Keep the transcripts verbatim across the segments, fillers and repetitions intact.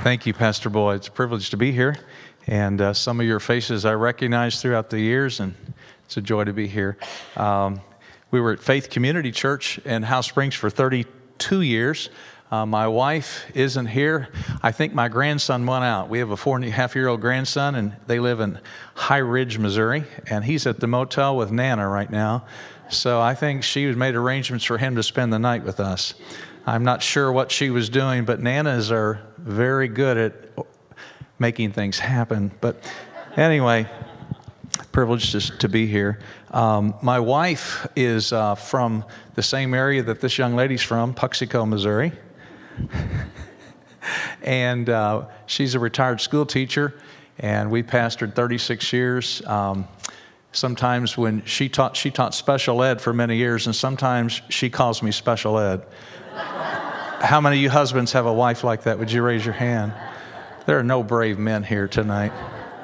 Thank you, Pastor Boyd. It's a privilege to be here. And uh, some of your faces I recognize throughout the years, and it's a joy to be here. Um, we were at Faith Community Church in House Springs for thirty-two years. Uh, my wife isn't here. I think my grandson went out. We have a four and a half year old grandson, and they live in High Ridge, Missouri, and he's at the motel with Nana right now. So I think she made arrangements for him to spend the night with us. I'm not sure what she was doing, but Nanas are very good at making things happen. But anyway, privileged to, to be here. Um, my wife is uh, from the same area that this young lady's from, Puxico, Missouri. and uh, she's a retired school teacher, and we pastored thirty-six years. Um, sometimes when she taught, she taught special ed for many years, and sometimes she calls me special ed. How many of you husbands have a wife like that? Would you raise your hand? There are no brave men here tonight.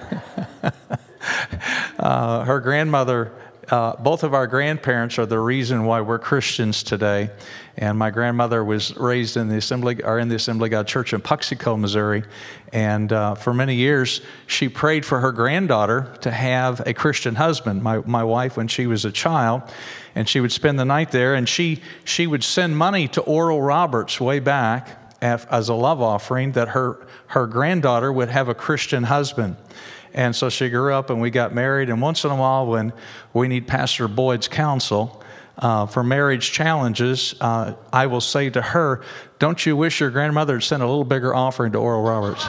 uh, her grandmother, uh, both of our grandparents are the reason why we're Christians today. And my grandmother was raised in the Assembly, or in the Assembly of God Church in Puxico, Missouri. And uh, for many years, she prayed for her granddaughter to have a Christian husband, my, my wife, when she was a child. And she would spend the night there, and she she would send money to Oral Roberts way back as a love offering that her, her granddaughter would have a Christian husband. And so she grew up, and we got married. And once in a while, when we need Pastor Boyd's counsel uh, for marriage challenges, uh, I will say to her, "Don't you wish your grandmother had sent a little bigger offering to Oral Roberts?"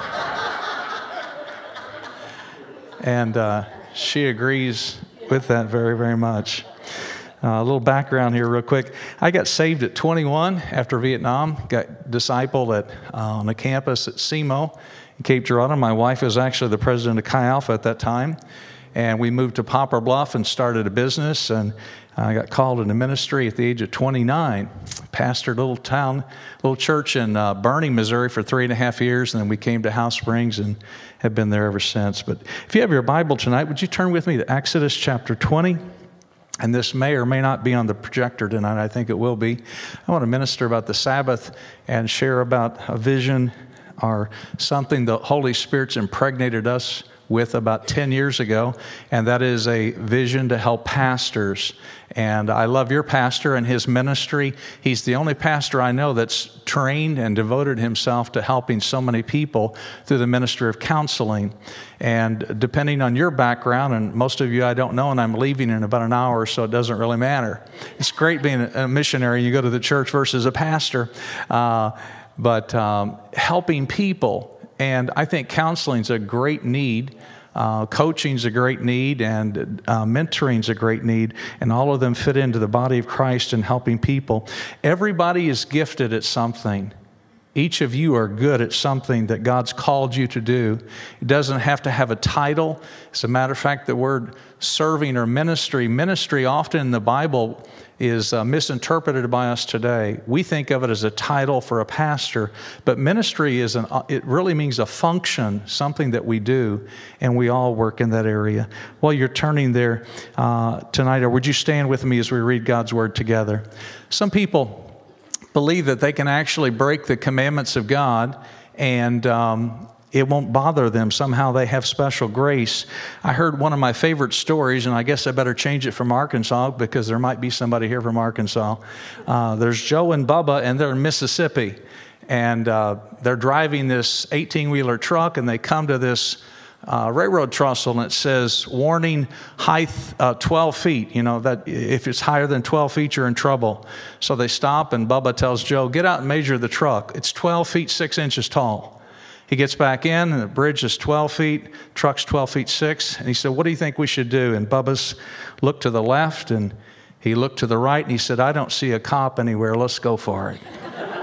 and uh, she agrees with that very, very much. Uh, a little background here real quick. I got saved at twenty-one after Vietnam, got discipled at uh, on the campus at S E M O in Cape Girardeau. My wife was actually the president of Chi Alpha at that time. And we moved to Poplar Bluff and started a business. And I got called into ministry at the age of twenty-nine. Pastored a little town, little church in uh, Burning, Missouri for three and a half years. And then we came to House Springs and have been there ever since. But if you have your Bible tonight, would you turn with me to Exodus chapter twenty? And this may or may not be on the projector tonight. I think it will be. I want to minister about the Sabbath and share about a vision or something the Holy Spirit's impregnated us with about ten years ago, and that is a vision to help pastors. And I love your pastor and his ministry. He's the only pastor I know that's trained and devoted himself to helping so many people through the ministry of counseling. And depending on your background, and most of you I don't know, and I'm leaving in about an hour, so it doesn't really matter. It's great being a missionary. You go to the church versus a pastor. Uh, but um, helping people. And I think counseling's a great need. Uh, coaching's a great need, and uh, mentoring's a great need, and all of them fit into the body of Christ and helping people. Everybody is gifted at something. Each of you are good at something that God's called you to do. It doesn't have to have a title. As a matter of fact, the word serving or ministry, ministry often in the Bible is uh, misinterpreted by us today. We think of it as a title for a pastor, but ministry is an, it really means a function, something that we do, and we all work in that area. While you're turning there uh, tonight, or would you stand with me as we read God's Word together? Some people believe that they can actually break the commandments of God and um, it won't bother them. Somehow they have special grace. I heard one of my favorite stories, and I guess I better change it from Arkansas because there might be somebody here from Arkansas. Uh, there's Joe and Bubba, and they're in Mississippi. And uh, they're driving this eighteen-wheeler truck, and they come to this uh, railroad trestle, and it says, warning, height uh, twelve feet. You know, that if it's higher than twelve feet, you're in trouble. So they stop, and Bubba tells Joe, get out and measure the truck. It's twelve feet, six inches tall. He gets back in, and the bridge is twelve feet, truck's twelve feet six. And he said, what do you think we should do? And Bubba's looked to the left, and he looked to the right, and he said, I don't see a cop anywhere. Let's go for it.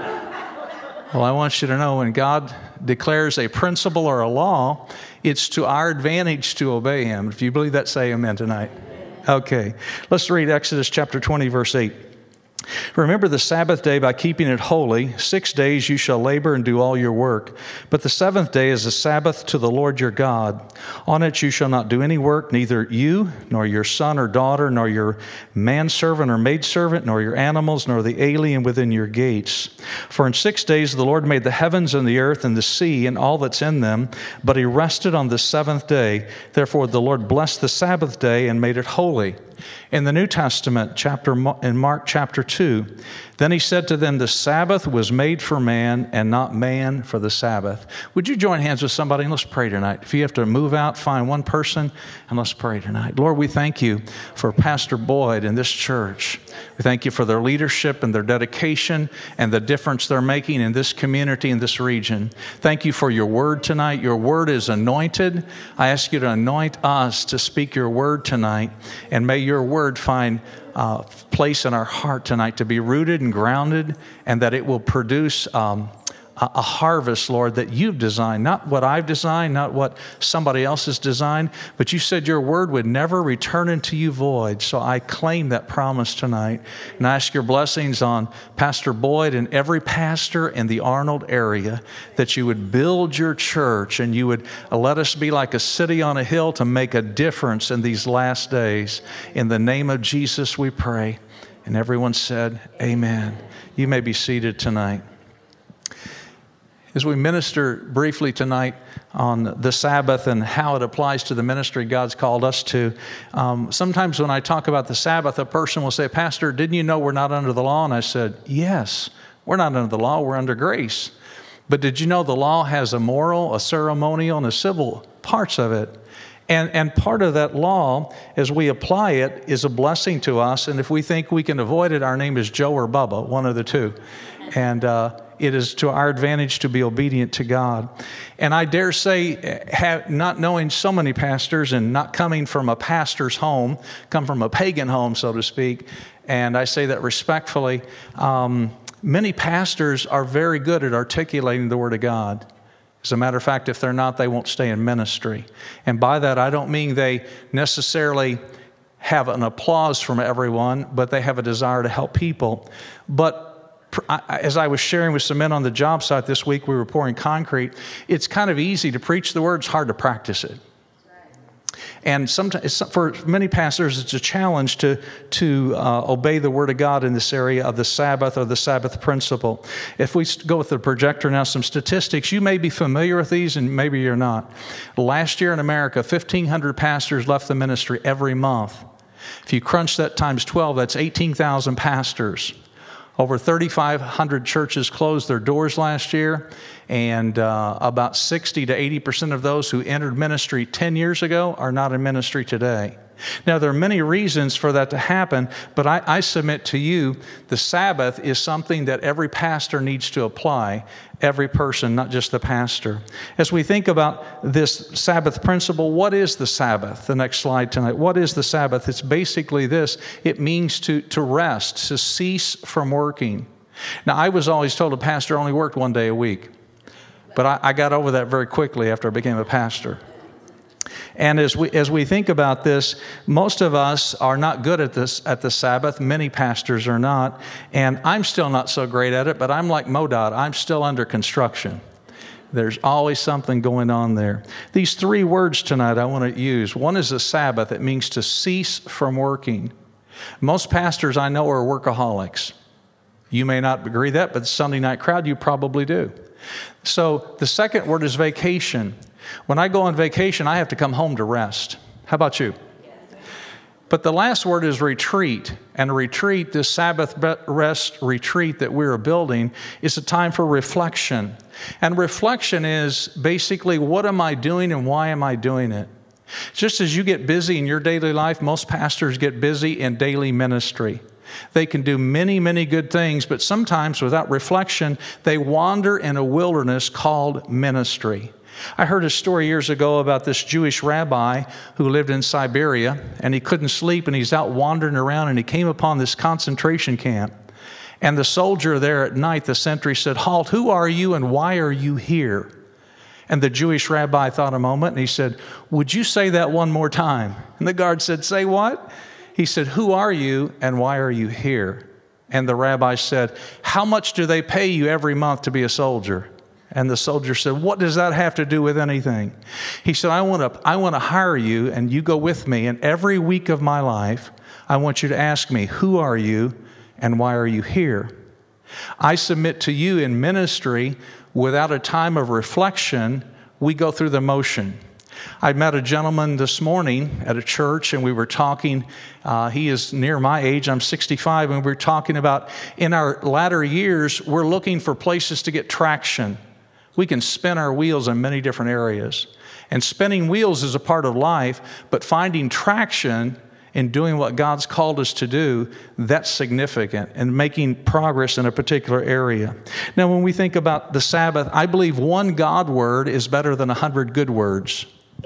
Well, I want you to know when God declares a principle or a law, it's to our advantage to obey him. If you believe that, say amen tonight. Okay, let's read Exodus chapter twenty, verse eight. Remember the Sabbath day by keeping it holy. Six days you shall labor and do all your work. But the seventh day is a Sabbath to the Lord your God. On it you shall not do any work, neither you, nor your son or daughter, nor your manservant or maidservant, nor your animals, nor the alien within your gates. For in six days the Lord made the heavens and the earth and the sea and all that's in them, but he rested on the seventh day. Therefore the Lord blessed the Sabbath day and made it holy. In the New Testament, chapter in Mark chapter two, then he said to them, the Sabbath was made for man and not man for the Sabbath. Would you join hands with somebody and let's pray tonight? If you have to move out, find one person and let's pray tonight. Lord, we thank you for Pastor Boyd and this church. We thank you for their leadership and their dedication and the difference they're making in this community, in this region. Thank you for your word tonight. Your word is anointed. I ask you to anoint us to speak your word tonight, and may your word find uh, place in our heart tonight to be rooted and grounded, and that it will produce um, a, a harvest, Lord, that you've designed, not what I've designed, not what somebody else has designed, but you said your word would never return unto you void. So I claim that promise tonight, and I ask your blessings on Pastor Boyd and every pastor in the Arnold area, that you would build your church and you would let us be like a city on a hill to make a difference in these last days. In the name of Jesus we pray. And everyone said, amen. You may be seated tonight. As we minister briefly tonight on the Sabbath and how it applies to the ministry God's called us to, um, sometimes when I talk about the Sabbath, a person will say, Pastor, didn't you know we're not under the law? And I said, yes, we're not under the law, we're under grace. But did you know the law has a moral, a ceremonial, and a civil parts of it? And, and part of that law, as we apply it, is a blessing to us. And if we think we can avoid it, our name is Joe or Bubba, one of the two. And uh, it is to our advantage to be obedient to God. And I dare say, have, not knowing so many pastors and not coming from a pastor's home, come from a pagan home, so to speak, and I say that respectfully, um, many pastors are very good at articulating the Word of God. As a matter of fact, if they're not, they won't stay in ministry. And by that, I don't mean they necessarily have an applause from everyone, but they have a desire to help people. But as I was sharing with some men on the job site this week, we were pouring concrete. It's kind of easy to preach the word. It's hard to practice it. And sometimes, for many pastors, it's a challenge to, to uh, obey the Word of God in this area of the Sabbath or the Sabbath principle. If we go with the projector now, some statistics, you may be familiar with these and maybe you're not. Last year in America, fifteen hundred pastors left the ministry every month. If you crunch that times twelve, that's eighteen thousand pastors. Over thirty-five hundred churches closed their doors last year, and uh, about sixty to eighty percent of those who entered ministry ten years ago are not in ministry today. Now, there are many reasons for that to happen, but I, I submit to you the Sabbath is something that every pastor needs to apply, every person, not just the pastor. As we think about this Sabbath principle, what is the Sabbath? The next slide tonight. What is the Sabbath? It's basically this. It means to, to rest, to cease from working. Now, I was always told a pastor only worked one day a week, but I, I got over that very quickly after I became a pastor. And as we as we think about this, most of us are not good at this at the Sabbath. Many pastors are not. And I'm still not so great at it, but I'm like MoDOT. I'm still under construction. There's always something going on there. These three words tonight I want to use. One is a Sabbath. It means to cease from working. Most pastors I know are workaholics. You may not agree that, but the Sunday night crowd, you probably do. So the second word is vacation. When I go on vacation, I have to come home to rest. How about you? But the last word is retreat. And a retreat, this Sabbath rest retreat that we're building, is a time for reflection. And reflection is basically, what am I doing and why am I doing it? Just as you get busy in your daily life, most pastors get busy in daily ministry. They can do many, many good things, but sometimes without reflection, they wander in a wilderness called ministry. I heard a story years ago about this Jewish rabbi who lived in Siberia, and he couldn't sleep, and he's out wandering around, and he came upon this concentration camp. And the soldier there at night, the sentry, said, "Halt, who are you and why are you here?" And the Jewish rabbi thought a moment, and he said, "Would you say that one more time?" And the guard said, "Say what?" He said, "Who are you and why are you here?" And the rabbi said, how much do they pay you every month to be a soldier? And the soldier said, what does that have to do with anything? He said, I want to I want to hire you, and you go with me, and every week of my life, I want you to ask me, who are you and why are you here? I submit to you in ministry, without a time of reflection, we go through the motion. I met a gentleman this morning at a church, and we were talking. Uh, he is near my age. I'm sixty-five, and we were talking about in our latter years, we're looking for places to get traction. We can spin our wheels in many different areas. And spinning wheels is a part of life, but finding traction in doing what God's called us to do, that's significant, and making progress in a particular area. Now, when we think about the Sabbath, I believe one God word is better than a hundred good words.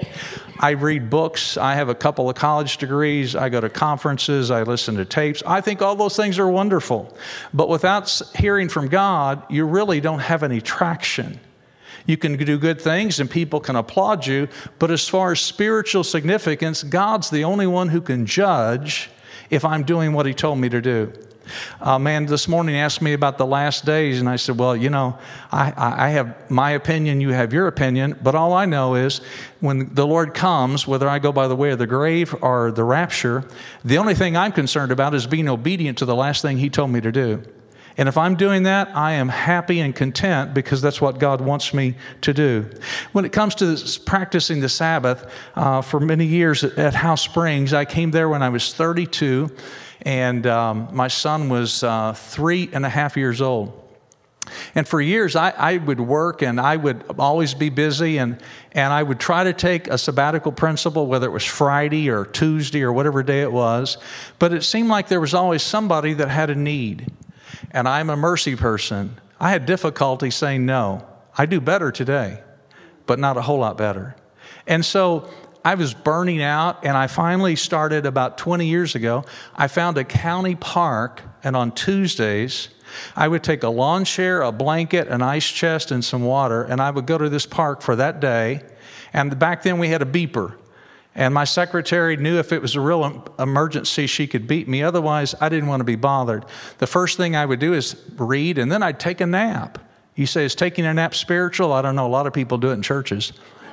I read books. I have a couple of college degrees. I go to conferences. I listen to tapes. I think all those things are wonderful. But without hearing from God, you really don't have any traction. You can do good things and people can applaud you, but as far as spiritual significance, God's the only one who can judge if I'm doing what He told me to do. A man this morning asked me about the last days, and I said, well, you know, I, I have my opinion, you have your opinion, but all I know is when the Lord comes, whether I go by the way of the grave or the rapture, the only thing I'm concerned about is being obedient to the last thing He told me to do. And if I'm doing that, I am happy and content because that's what God wants me to do. When it comes to this, practicing the Sabbath, uh, for many years at, at House Springs, I came there when I was thirty-two, and um, my son was uh, three and a half years old. And for years, I, I would work and I would always be busy, and, and I would try to take a sabbatical principle, whether it was Friday or Tuesday or whatever day it was. But it seemed like there was always somebody that had a need. And I'm a mercy person. I had difficulty saying no. I do better today, but not a whole lot better. And so I was burning out, and I finally started about twenty years ago. I found a county park, and on Tuesdays, I would take a lawn chair, a blanket, an ice chest, and some water, and I would go to this park for that day. And back then we had a beeper. And my secretary knew if it was a real emergency, she could beat me. Otherwise, I didn't want to be bothered. The first thing I would do is read, and then I'd take a nap. You say, is taking a nap spiritual? I don't know. A lot of people do it in churches.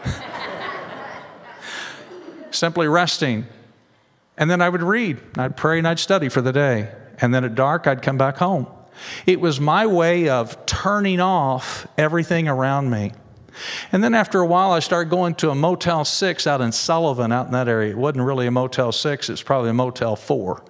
Simply resting. And then I would read. I'd pray and I'd study for the day. And then at dark, I'd come back home. It was my way of turning off everything around me. And then after a while, I started going to a Motel six out in Sullivan, out in that area. It wasn't really a Motel six. It's probably a Motel four.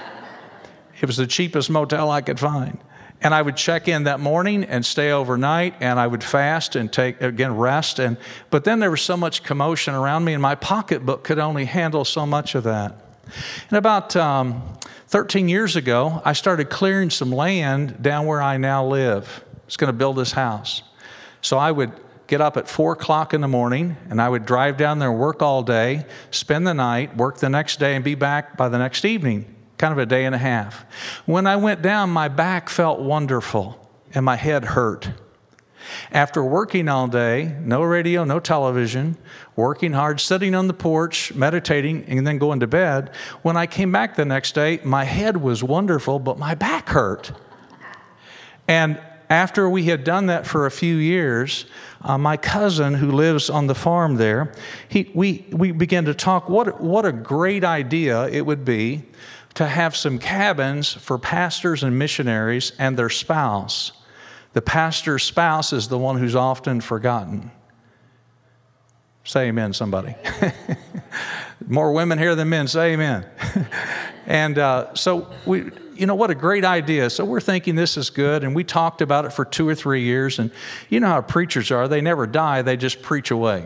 It was the cheapest motel I could find. And I would check in that morning and stay overnight, and I would fast and take, again, rest. And but then there was so much commotion around me, and my pocketbook could only handle so much of that. And about um, thirteen years ago, I started clearing some land down where I now live. I was going to build this house. So I would get up at four o'clock in the morning, and I would drive down there and work all day, spend the night, work the next day, and be back by the next evening, kind of a day and a half. When I went down, my back felt wonderful, and my head hurt. After working all day, no radio, no television, working hard, sitting on the porch, meditating, and then going to bed, when I came back the next day, my head was wonderful, but my back hurt. And after we had done that for a few years, uh, my cousin who lives on the farm there, he, we, we began to talk, what, what a great idea it would be to have some cabins for pastors and missionaries and their spouse. The pastor's spouse is the one who's often forgotten. Say amen, somebody. More women here than men, say amen. And uh, so we... You know, what a great idea. So we're thinking this is good, and we talked about it for two or three years, and you know how preachers are. They never die. They just preach away.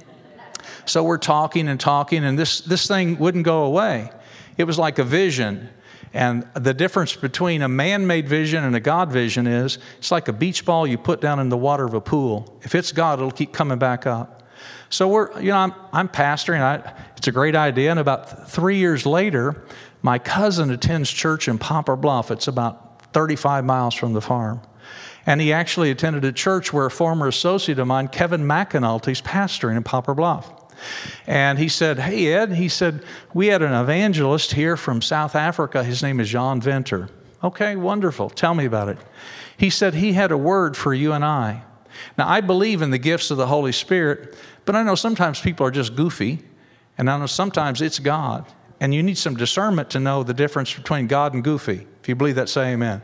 So we're talking and talking, and this, this thing wouldn't go away. It was like a vision, and the difference between a man-made vision and a God vision is it's like a beach ball you put down in the water of a pool. If it's God, it'll keep coming back up. So we're, you know, I'm, I'm pastoring. I, it's a great idea, and about three years later, my cousin attends church in Poplar Bluff. It's about thirty-five miles from the farm. And he actually attended a church where a former associate of mine, Kevin McAnulty's pastoring in Poplar Bluff. And he said, hey, Ed, he said, we had an evangelist here from South Africa. His name is Jan Venter. Okay, wonderful. Tell me about it. He said he had a word for you and I. Now, I believe in the gifts of the Holy Spirit, but I know sometimes people are just goofy, and I know sometimes it's God. And you need some discernment to know the difference between God and goofy. If you believe that, say amen.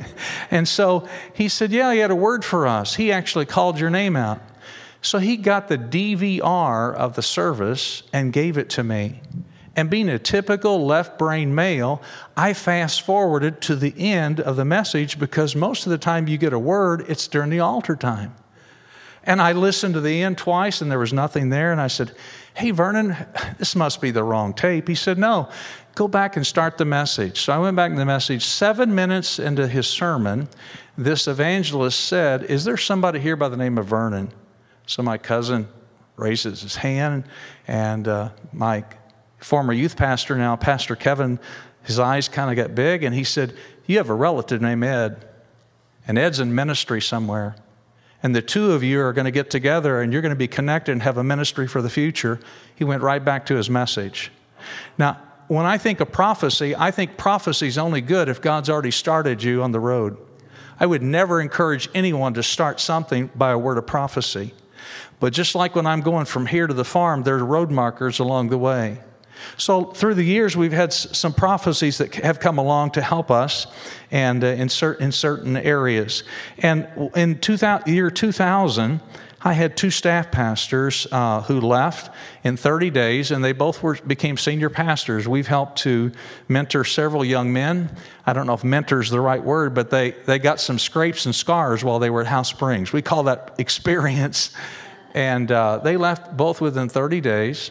And so he said, yeah, he had a word for us. He actually called your name out. So he got the D V R of the service and gave it to me. And being a typical left-brain male, I fast-forwarded to the end of the message because most of the time you get a word, it's during the altar time. And I listened to the end twice, and there was nothing there. And I said, hey, Vernon, this must be the wrong tape. He said, no, go back and start the message. So I went back to the message. Seven minutes into his sermon, this evangelist said, is there somebody here by the name of Vernon? So my cousin raises his hand, and uh, my former youth pastor now, Pastor Kevin, his eyes kind of got big, and he said, you have a relative named Ed, and Ed's in ministry somewhere. And the two of you are going to get together and you're going to be connected and have a ministry for the future. He went right back to his message. Now, when I think of prophecy, I think prophecy is only good if God's already started you on the road. I would never encourage anyone to start something by a word of prophecy. But just like when I'm going from here to the farm, there are road markers along the way. So through the years, we've had some prophecies that have come along to help us and uh, in, cer- in certain areas. And in two thousand, year two thousand, I had two staff pastors uh, who left in thirty days, and they both were became senior pastors. We've helped to mentor several young men. I don't know if mentor is the right word, but they, they got some scrapes and scars while they were at House Springs. We call that experience. And uh, they left both within thirty days.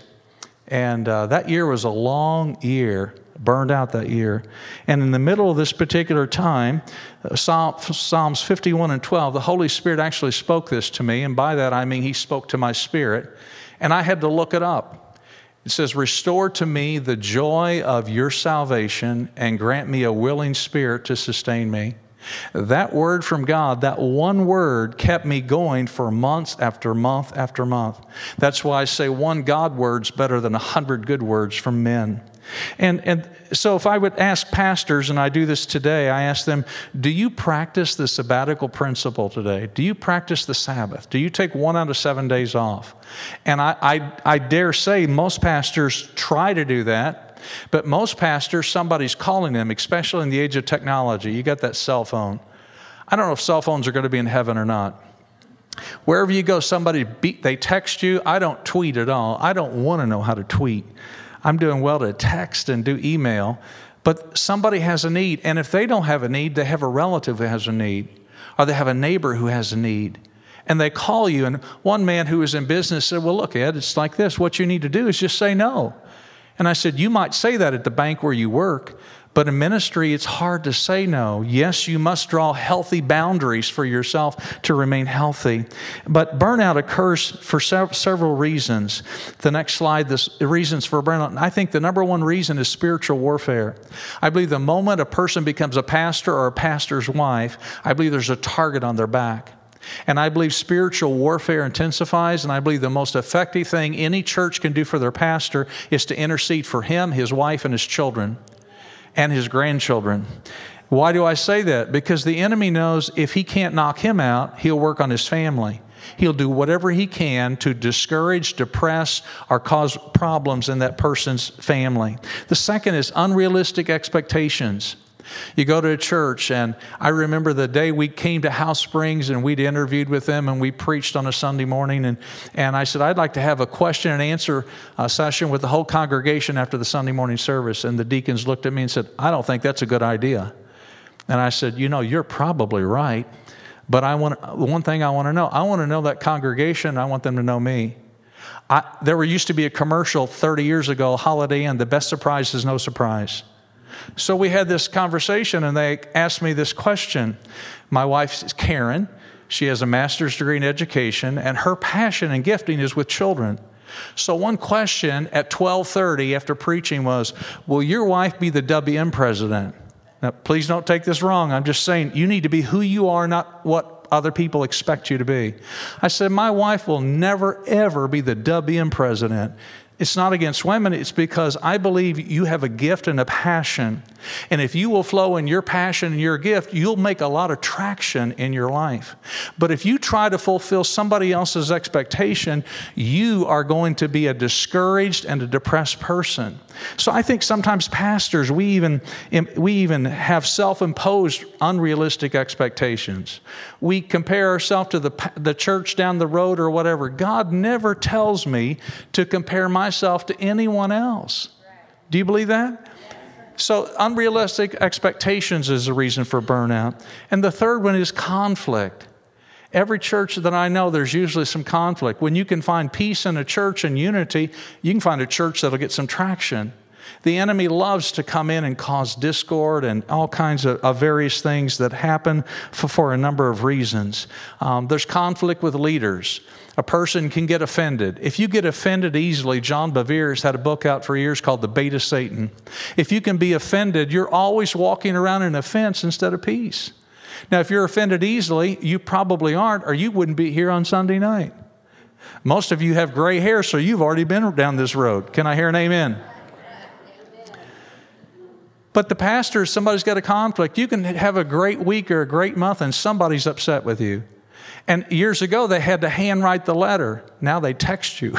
And uh, that year was a long year, burned out that year. And in the middle of this particular time, uh, Psalm, Psalms fifty-one and twelve, the Holy Spirit actually spoke this to me. And by that, I mean he spoke to my spirit. And I had to look it up. It says, restore to me the joy of your salvation and grant me a willing spirit to sustain me. That word from God, that one word kept me going for months after month after month. That's why I say one God word's better than a hundred good words from men. And and so if I would ask pastors, and I do this today, I ask them, do you practice the sabbatical principle today? Do you practice the Sabbath? Do you take one out of seven days off? And I I, I dare say most pastors try to do that. But most pastors, somebody's calling them, especially in the age of technology. You got that cell phone. I don't know if cell phones are going to be in heaven or not. Wherever you go, somebody beat, they text you. I don't tweet at all. I don't want to know how to tweet. I'm doing well to text and do email. But somebody has a need. And if they don't have a need, they have a relative who has a need. Or they have a neighbor who has a need. And they call you. And one man who was in business said, well, look, Ed, it's like this. What you need to do is just say no. And I said, you might say that at the bank where you work, but in ministry, it's hard to say no. Yes, you must draw healthy boundaries for yourself to remain healthy. But burnout occurs for sev- several reasons. The next slide, the reasons for burnout. I think the number one reason is spiritual warfare. I believe the moment a person becomes a pastor or a pastor's wife, I believe there's a target on their back. And I believe spiritual warfare intensifies, and I believe the most effective thing any church can do for their pastor is to intercede for him, his wife, and his children, and his grandchildren. Why do I say that? Because the enemy knows if he can't knock him out, he'll work on his family. He'll do whatever he can to discourage, depress, or cause problems in that person's family. The second is unrealistic expectations. You go to a church, and I remember the day we came to House Springs and we'd interviewed with them and we preached on a Sunday morning. And, and I said, I'd like to have a question and answer uh, session with the whole congregation after the Sunday morning service. And the deacons looked at me and said, I don't think that's a good idea. And I said, you know, you're probably right. But I want one thing I want to know. I want to know that congregation. I want them to know me. I, there were used to be a commercial thirty years ago, Holiday Inn, the best surprise is no surprise. So we had this conversation, and they asked me this question. My wife is Karen. She has a master's degree in education, and her passion and gifting is with children. So one question at twelve thirty after preaching was, will your wife be the W M president? Now, please don't take this wrong. I'm just saying you need to be who you are, not what other people expect you to be. I said, my wife will never, ever be the W M president. It's not against women. It's because I believe you have a gift and a passion. And if you will flow in your passion and your gift, you'll make a lot of traction in your life. But if you try to fulfill somebody else's expectation, you are going to be a discouraged and a depressed person. So I think sometimes pastors, we even we even have self-imposed unrealistic expectations. We compare ourselves to the the church down the road or whatever. God never tells me to compare myself to anyone else. Do you believe that? So unrealistic expectations is a reason for burnout. And the third one is conflict. Every church that I know, there's usually some conflict. When you can find peace in a church and unity, you can find a church that'll get some traction. The enemy loves to come in and cause discord and all kinds of, of various things that happen for, for a number of reasons. Um, there's conflict with leaders. A person can get offended. If you get offended easily, John Bevere's had a book out for years called The Bait of Satan. If you can be offended, you're always walking around in offense instead of peace. Now, if you're offended easily, you probably aren't, or you wouldn't be here on Sunday night. Most of you have gray hair, so you've already been down this road. Can I hear an amen? But the pastor, somebody's got a conflict. You can have a great week or a great month, and somebody's upset with you. And years ago, they had to handwrite the letter. Now they text you.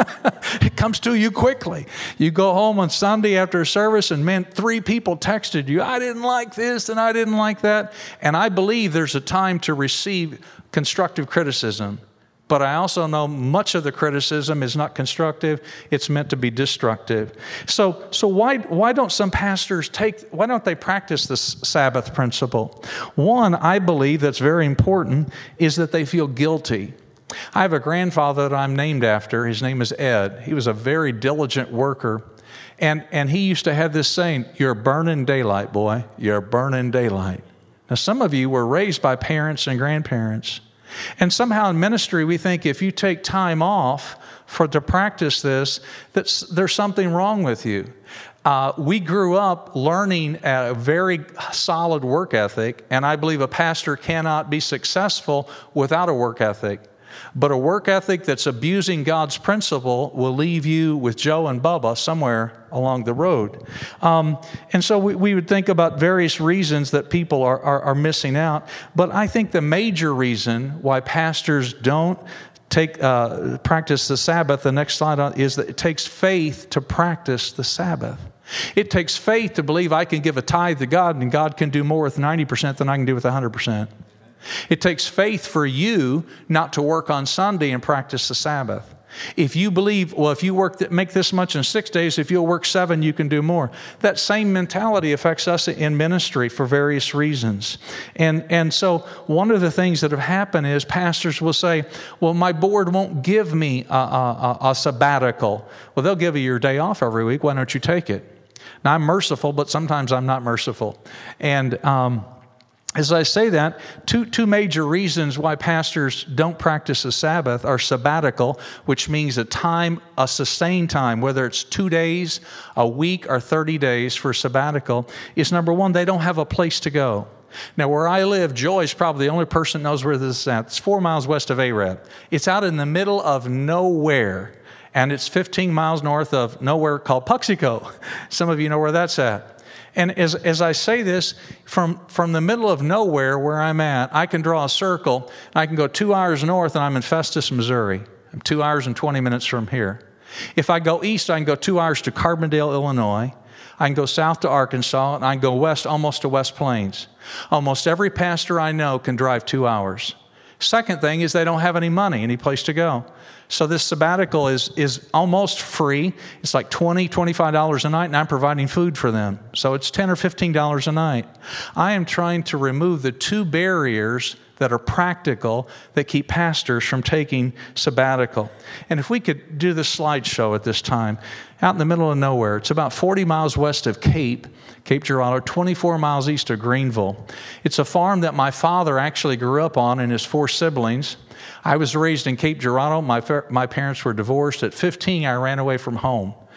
It comes to you quickly. You go home on Sunday after a service, and man, three people texted you. I didn't like this, and I didn't like that. And I believe there's a time to receive constructive criticism. But I also know much of the criticism is not constructive. It's meant to be destructive. So, so why, why don't some pastors take, why don't they practice this Sabbath principle? One, I believe that's very important, is that they feel guilty. I have a grandfather that I'm named after. His name is Ed. He was a very diligent worker. And, and he used to have this saying, "You're burning daylight, boy. You're burning daylight." Now, some of you were raised by parents and grandparents. And somehow in ministry, we think if you take time off for to practice this, that there's something wrong with you. Uh, we grew up learning a very solid work ethic, and I believe a pastor cannot be successful without a work ethic. But a work ethic that's abusing God's principle will leave you with Joe and Bubba somewhere along the road. Um, and so we, we would think about various reasons that people are, are, are missing out. But I think the major reason why pastors don't take uh, practice the Sabbath, the next slide on, is that it takes faith to practice the Sabbath. It takes faith to believe I can give a tithe to God, and God can do more with ninety percent than I can do with one hundred percent. It takes faith for you not to work on Sunday and practice the Sabbath. If you believe, well, if you work, th- make this much in six days, if you'll work seven, you can do more. That same mentality affects us in ministry for various reasons. And, and so one of the things that have happened is pastors will say, well, my board won't give me a, a, a sabbatical. Well, they'll give you your day off every week. Why don't you take it? Now, I'm merciful, but sometimes I'm not merciful. And, um, As I say that, two, two major reasons why pastors don't practice the Sabbath are sabbatical, which means a time, a sustained time, whether it's two days, a week, or thirty days for sabbatical, is number one, they don't have a place to go. Now, where I live, Joy's probably the only person that knows where this is at. It's four miles west of Arab. It's out in the middle of nowhere, and it's fifteen miles north of nowhere called Puxico. Some of you know where that's at. And as, as I say this, from, from the middle of nowhere where I'm at, I can draw a circle. I can go two hours north, and I'm in Festus, Missouri. I'm two hours and twenty minutes from here. If I go east, I can go two hours to Carbondale, Illinois. I can go south to Arkansas, and I can go west almost to West Plains. Almost every pastor I know can drive two hours. Second thing is they don't have any money, any place to go. So this sabbatical is is almost free. It's like twenty dollars, twenty-five dollars a night, and I'm providing food for them. So it's ten dollars or fifteen dollars a night. I am trying to remove the two barriers that are practical that keep pastors from taking sabbatical. And if we could do the slideshow at this time, out in the middle of nowhere, it's about forty miles west of Cape, Cape Girardeau, twenty-four miles east of Greenville. It's a farm that my father actually grew up on and his four siblings. I was raised in Cape Girardeau. My, my parents were divorced. At fifteen, I ran away from home.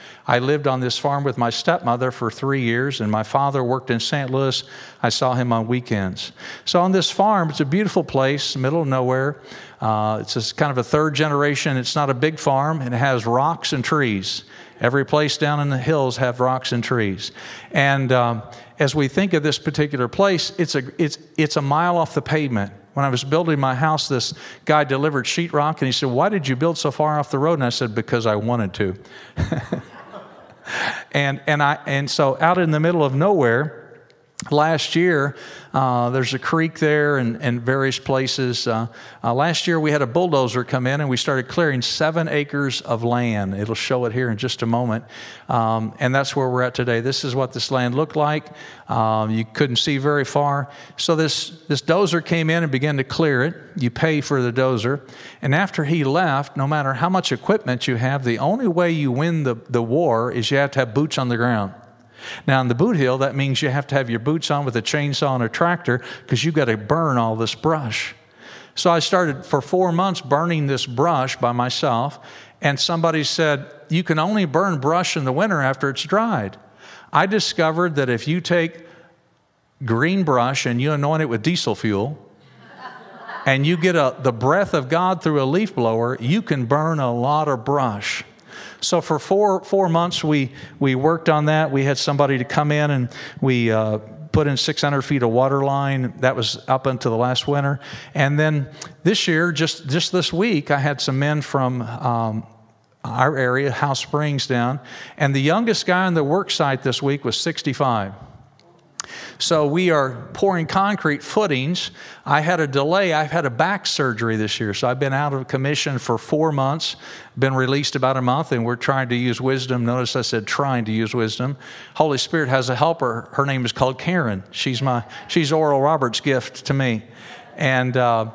I lived on this farm with my stepmother for three years, and my father worked in Saint Louis. I saw him on weekends. So on this farm, it's a beautiful place, middle of nowhere. Uh, it's a, kind of a third generation. It's not a big farm, and it has rocks and trees. Every place down in the hills have rocks and trees. And um, as we think of this particular place, it's a it's it's a mile off the pavement. When I was building my house, this guy delivered sheetrock, and he said, "Why did you build so far off the road?" And I said, "Because I wanted to." and and I and so out in the middle of nowhere. Last year, uh, there's a creek there and, and various places. Uh, uh, last year, we had a bulldozer come in and we started clearing seven acres of land. It'll show it here in just a moment. Um, and that's where we're at today. This is what this land looked like. Um, you couldn't see very far. So this, this dozer came in and began to clear it. You pay for the dozer. And after he left, no matter how much equipment you have, the only way you win the, the war is you have to have boots on the ground. Now, in the boot hill, that means you have to have your boots on with a chainsaw and a tractor because you've got to burn all this brush. So I started for four months burning this brush by myself, and somebody said, you can only burn brush in the winter after it's dried. I discovered that if you take green brush and you anoint it with diesel fuel, and you get a, the breath of God through a leaf blower, you can burn a lot of brush. So for four four months, we we worked on that. We had somebody to come in, and we uh, put in six hundred feet of water line. That was up until the last winter. And then this year, just, just this week, I had some men from um, our area, House Springs down, and the youngest guy on the work site this week was sixty-five. So we are pouring concrete footings. I had a delay. I've had a back surgery this year, so I've been out of commission for four months, been released about a month, and we're trying to use wisdom. Notice I said trying to use wisdom. Holy Spirit has a helper. Her name is called Karen. She's my she's Oral Roberts' gift to me. And uh,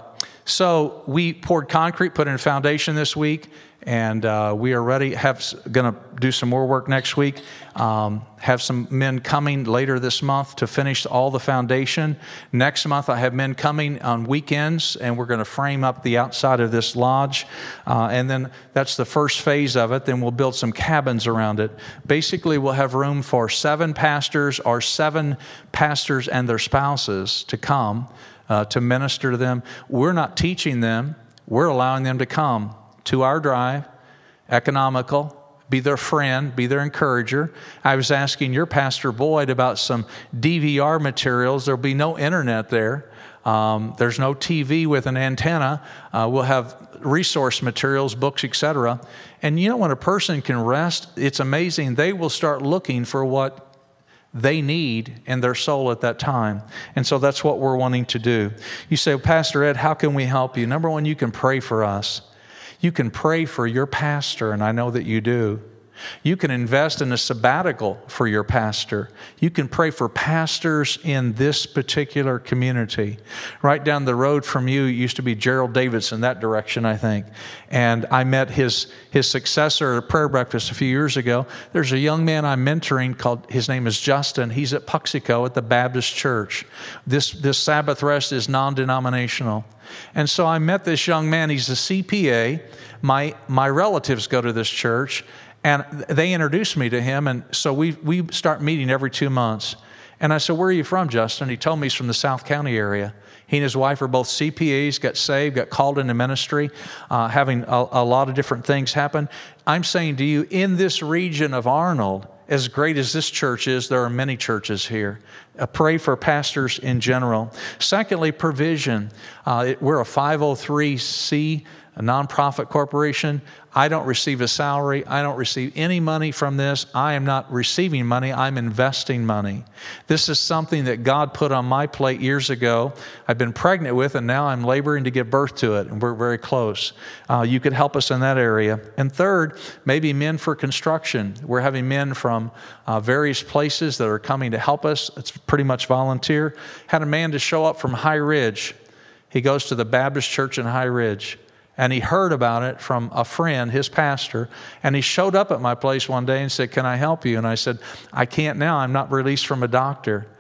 so we poured concrete, put in a foundation this week, and uh, we are ready. Have going to do some more work next week. Um, have some men coming later this month to finish all the foundation. Next month, I have men coming on weekends, and we're going to frame up the outside of this lodge. Uh, and then that's the first phase of it. Then we'll build some cabins around it. Basically, we'll have room for seven pastors or seven pastors and their spouses to come uh, to minister to them. We're not teaching them. We're allowing them to come to our drive, economical, be their friend, be their encourager. I was asking your Pastor Boyd about some D V R materials. There'll be no internet there. Um, there's no T V with an antenna. Uh, we'll have resource materials, books, et cetera. And you know, when a person can rest, it's amazing. They will start looking for what they need in their soul at that time. And so that's what we're wanting to do. You say, Pastor Ed, how can we help you? Number one, you can pray for us. You can pray for your pastor, and I know that you do. You can invest in a sabbatical for your pastor. You can pray for pastors in this particular community. Right down the road from you used to be Gerald Davidson, that direction, I think. And I met his his successor at a prayer breakfast a few years ago. There's a young man I'm mentoring called, his name is Justin. He's at Puxico at the Baptist Church. This, this Sabbath rest is non-denominational. And so I met this young man. He's a C P A. My my relatives go to this church, and they introduced me to him. And so we we start meeting every two months. And I said, where are you from, Justin? He told me he's from the South County area. He and his wife are both C P As, got saved, got called into ministry, uh, having a, a lot of different things happen. I'm saying to you, in this region of Arnold, as great as this church is, there are many churches here. Uh, pray for pastors in general. Secondly, provision. Uh, it, we're a five oh three C, a nonprofit corporation. I don't receive a salary. I don't receive any money from this. I am not receiving money. I'm investing money. This is something that God put on my plate years ago. I've been pregnant with, and now I'm laboring to give birth to it, and we're very close. Uh, you could help us in that area. And third, maybe men for construction. We're having men from uh, various places that are coming to help us. It's pretty much volunteer. Had a man to show up from High Ridge. He goes to the Baptist Church in High Ridge. And he heard about it from a friend, his pastor, and he showed up at my place one day and said, can I help you? And I said, I can't now. I'm not released from a doctor.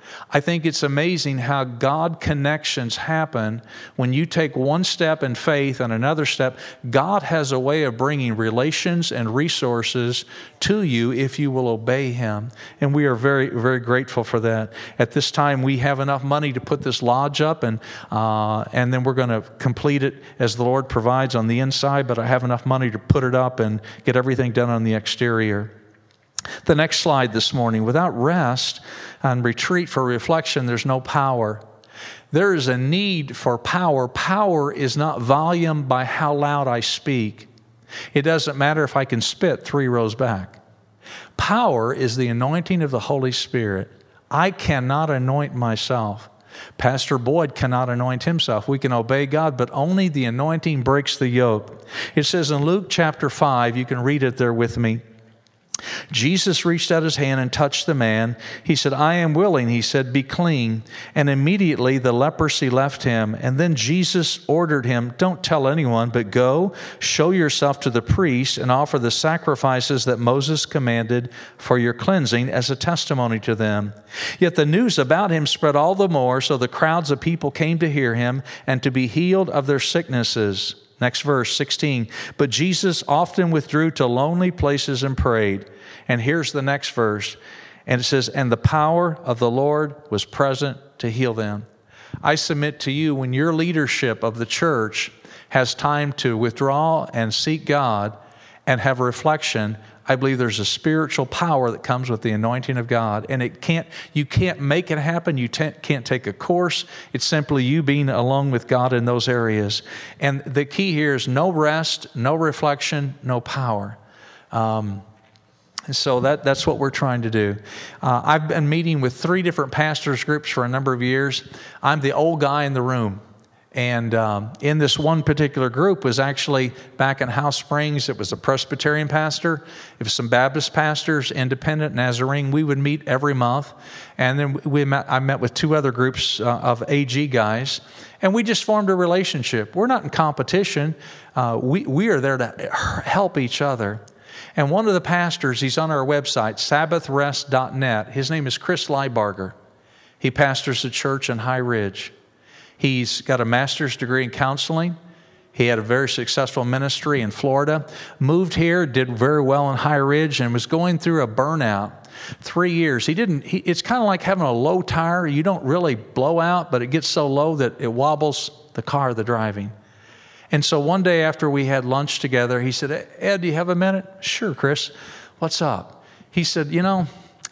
I think it's amazing how God connections happen when you take one step in faith and another step. God has a way of bringing relations and resources to you if you will obey Him. And we are very, very grateful for that. At this time, we have enough money to put this lodge up, and uh, and then we're going to complete it as the Lord provides on the inside, but I have enough money to put it up and get everything done on the exterior. The next slide this morning. Without rest and retreat for reflection, there's no power. There is a need for power. Power is not volume by how loud I speak. It doesn't matter if I can spit three rows back. Power is the anointing of the Holy Spirit. I cannot anoint myself. Pastor Boyd cannot anoint himself. We can obey God, but only the anointing breaks the yoke. It says in Luke chapter five, you can read it there with me. Jesus reached out his hand and touched the man. He said, I am willing. He said, be clean. And immediately the leprosy left him. And then Jesus ordered him, don't tell anyone, but go, show yourself to the priest and offer the sacrifices that Moses commanded for your cleansing as a testimony to them. Yet the news about him spread all the more, so the crowds of people came to hear him and to be healed of their sicknesses. Next verse, sixteen. But Jesus often withdrew to lonely places and prayed. And here's the next verse. And it says, and the power of the Lord was present to heal them. I submit to you, when your leadership of the church has time to withdraw and seek God and have reflection, I believe there's a spiritual power that comes with the anointing of God. And it can't, you can't make it happen. You t- can't take a course. It's simply you being alone with God in those areas. And the key here is no rest, no reflection, no power. Um, and so that, that's what we're trying to do. Uh, I've been meeting with three different pastors groups for a number of years. I'm the old guy in the room. And um, in this one particular group was actually back in House Springs. It was a Presbyterian pastor. It was some Baptist pastors, Independent, Nazarene. We would meet every month. And then we met, I met with two other groups uh, of A G guys. And we just formed a relationship. We're not in competition. Uh, we, we are there to help each other. And one of the pastors, he's on our website, sabbath rest dot net. His name is Chris Leibarger. He pastors a church in High Ridge. He's got a master's degree in counseling. He had a very successful ministry in Florida. Moved here, did very well in High Ridge, and was going through a burnout. Three years. He didn't. He, it's kind of like having a low tire. You don't really blow out, but it gets so low that it wobbles the car the driving. And so one day after we had lunch together, he said, Ed, do you have a minute? Sure, Chris. What's up? He said, you know,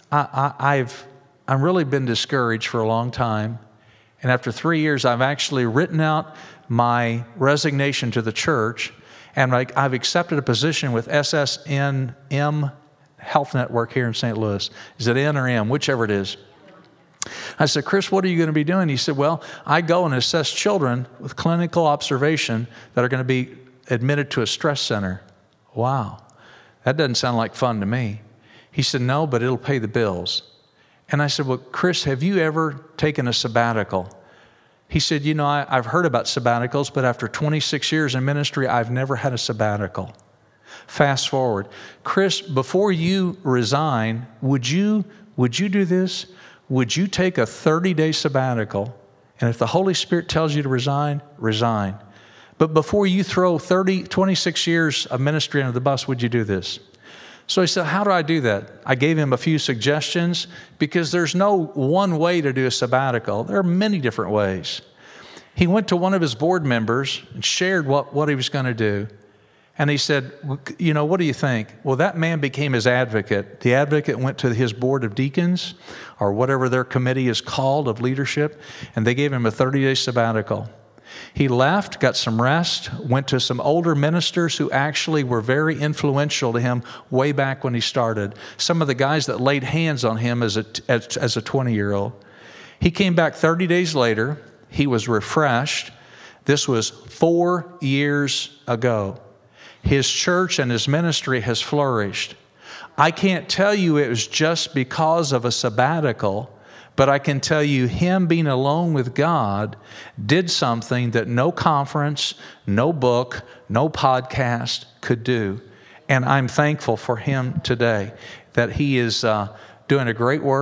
I, I, I've I've really been discouraged for a long time. And after three years, I've actually written out my resignation to the church, and I've accepted a position with S S N M Health Network here in Saint Louis. Is it N or M? Whichever it is. I said, Chris, what are you going to be doing? He said, well, I go and assess children with clinical observation that are going to be admitted to a stress center. Wow, that doesn't sound like fun to me. He said, no, but it'll pay the bills. And I said, well, Chris, have you ever taken a sabbatical? He said, you know, I, I've heard about sabbaticals, but after twenty-six years in ministry, I've never had a sabbatical. Fast forward. Chris, before you resign, would you, would you do this? Would you take a thirty-day sabbatical? And if the Holy Spirit tells you to resign, resign. But before you throw thirty, twenty-six years of ministry under the bus, would you do this? So he said, how do I do that? I gave him a few suggestions because there's no one way to do a sabbatical. There are many different ways. He went to one of his board members and shared what, what he was going to do. And he said, you know, what do you think? Well, that man became his advocate. The advocate went to his board of deacons or whatever their committee is called of leadership, and they gave him a thirty-day sabbatical. He left, got some rest, went to some older ministers who actually were very influential to him way back when he started. Some of the guys that laid hands on him as a, as, as a twenty-year-old. He came back thirty days later. He was refreshed. This was four years ago. His church and his ministry has flourished. I can't tell you it was just because of a sabbatical, but I can tell you him being alone with God did something that no conference, no book, no podcast could do. And I'm thankful for him today that he is uh, doing a great work.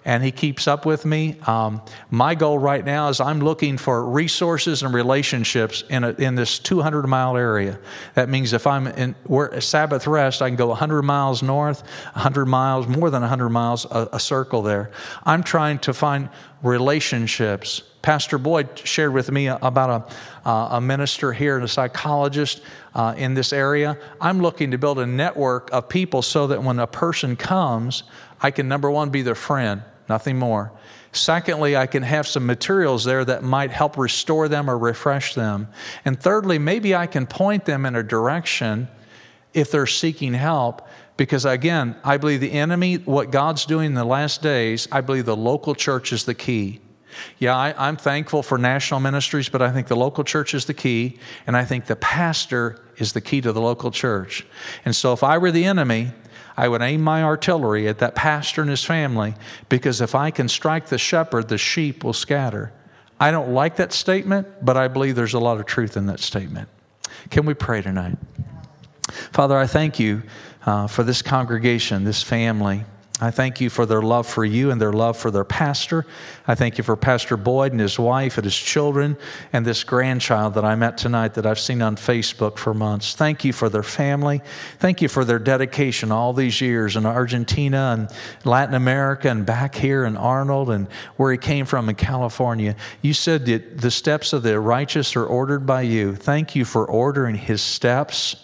and he keeps up with me. Um, my goal right now is I'm looking for resources and relationships in a, in this two hundred mile area. That means if I'm in we're, Sabbath Rest, I can go one hundred miles north, one hundred miles, more than one hundred miles, a, a circle there. I'm trying to find relationships. Pastor Boyd shared with me about a, uh, a minister here and a psychologist uh, in this area. I'm looking to build a network of people so that when a person comes, I can, number one, be their friend, nothing more. Secondly, I can have some materials there that might help restore them or refresh them. And thirdly, maybe I can point them in a direction if they're seeking help. Because again, I believe the enemy, what God's doing in the last days, I believe the local church is the key. Yeah, I, I'm thankful for national ministries, but I think the local church is the key, and I think the pastor is the key to the local church. And so if I were the enemy, I would aim my artillery at that pastor and his family, because if I can strike the shepherd, the sheep will scatter. I don't like that statement, but I believe there's a lot of truth in that statement. Can we pray tonight? Father, I thank you uh, for this congregation, this family. I thank you for their love for you and their love for their pastor. I thank you for Pastor Boyd and his wife and his children and this grandchild that I met tonight that I've seen on Facebook for months. Thank you for their family. Thank you for their dedication all these years in Argentina and Latin America and back here in Arnold and where he came from in California. You said that the steps of the righteous are ordered by you. Thank you for ordering his steps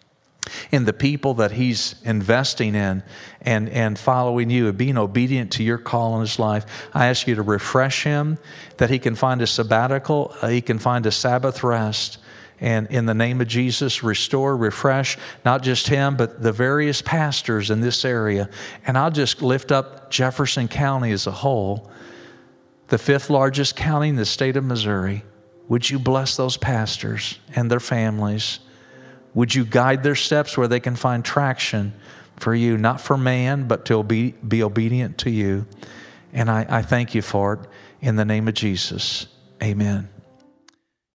in the people that he's investing in and, and following you and being obedient to your call in his life. I ask you to refresh him, that he can find a sabbatical, uh, he can find a Sabbath rest. And in the name of Jesus, restore, refresh, not just him, but the various pastors in this area. And I'll just lift up Jefferson County as a whole, the fifth largest county in the state of Missouri. Would you bless those pastors and their families? Would you guide their steps where they can find traction for you, not for man, but to be, be obedient to you? And I, I thank you for it in the name of Jesus. Amen.